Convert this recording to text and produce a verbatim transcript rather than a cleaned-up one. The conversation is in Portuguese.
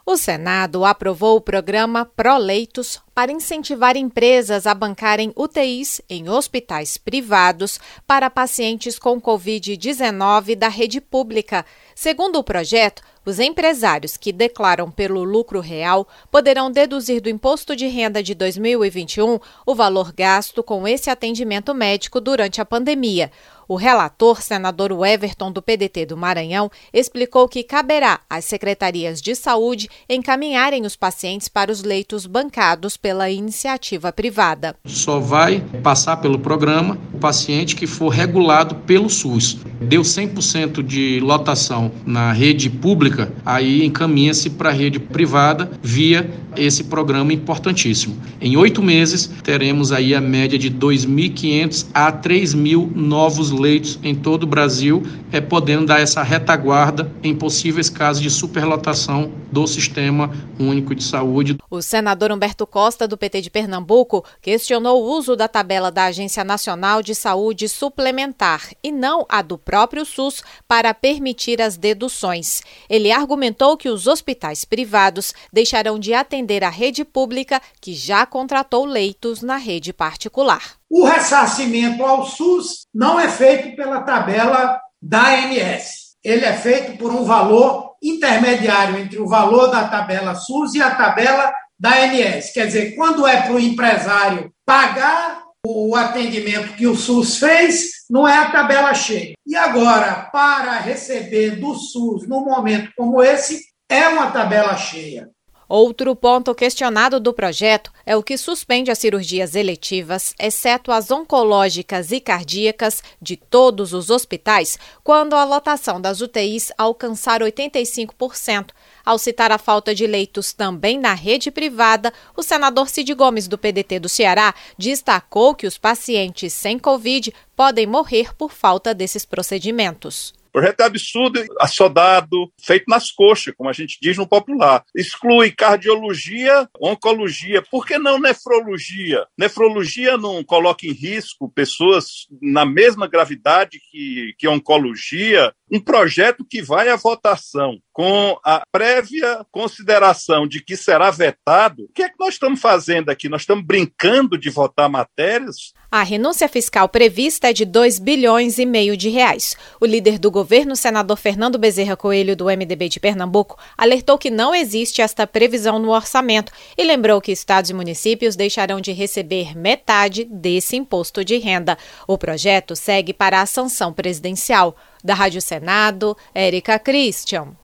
O Senado aprovou o programa Proleitos para incentivar empresas a bancarem U T Is em hospitais privados para pacientes com covid dezenove da rede pública. Segundo o projeto, os empresários que declaram pelo lucro real poderão deduzir do Imposto de Renda de dois mil e vinte e um o valor gasto com esse atendimento médico durante a pandemia. O relator, senador Everton, do P D T do Maranhão, explicou que caberá às secretarias de saúde encaminharem os pacientes para os leitos bancados pela iniciativa privada. Só vai passar pelo programa o paciente que for regulado pelo SUS. Deu cem por cento de lotação na rede pública, aí encaminha-se para a rede privada via esse programa importantíssimo. Em oito meses, teremos aí a média de dois mil e quinhentos a três mil novos leitos em todo o Brasil, é, podendo dar essa retaguarda em possíveis casos de superlotação do Sistema Único de Saúde. O senador Humberto Costa, do P T de Pernambuco, questionou o uso da tabela da Agência Nacional de Saúde Suplementar e não a do próprio SUS para permitir as deduções. Ele argumentou que os hospitais privados deixarão de atender a rede pública que já contratou leitos na rede particular. O ressarcimento ao SUS não é feito pela tabela da A N S. Ele é feito por um valor intermediário entre o valor da tabela SUS e a tabela da A N S. Quer dizer, quando é para o empresário pagar o atendimento que o SUS fez, não é a tabela cheia. E agora, para receber do SUS num momento como esse, é uma tabela cheia. Outro ponto questionado do projeto é o que suspende as cirurgias eletivas, exceto as oncológicas e cardíacas, de todos os hospitais, quando a lotação das U T Is alcançar oitenta e cinco por cento. Ao citar a falta de leitos também na rede privada, o senador Cid Gomes, do P D T do Ceará, destacou que os pacientes sem Covid podem morrer por falta desses procedimentos. O projeto é absurdo, assodado, feito nas coxas, como a gente diz no popular. Exclui cardiologia, oncologia, por que não nefrologia? Nefrologia não coloca em risco pessoas na mesma gravidade que, que oncologia. Um projeto que vai à votação com a prévia consideração de que será vetado. O que é que nós estamos fazendo aqui? Nós estamos brincando de votar matérias? A renúncia fiscal prevista é de dois bilhões e meio de reais. O líder do governo, senador Fernando Bezerra Coelho, do M D B de Pernambuco, alertou que não existe esta previsão no orçamento e lembrou que estados e municípios deixarão de receber metade desse imposto de renda. O projeto segue para a sanção presidencial. Da Rádio Senado, Érica Christian.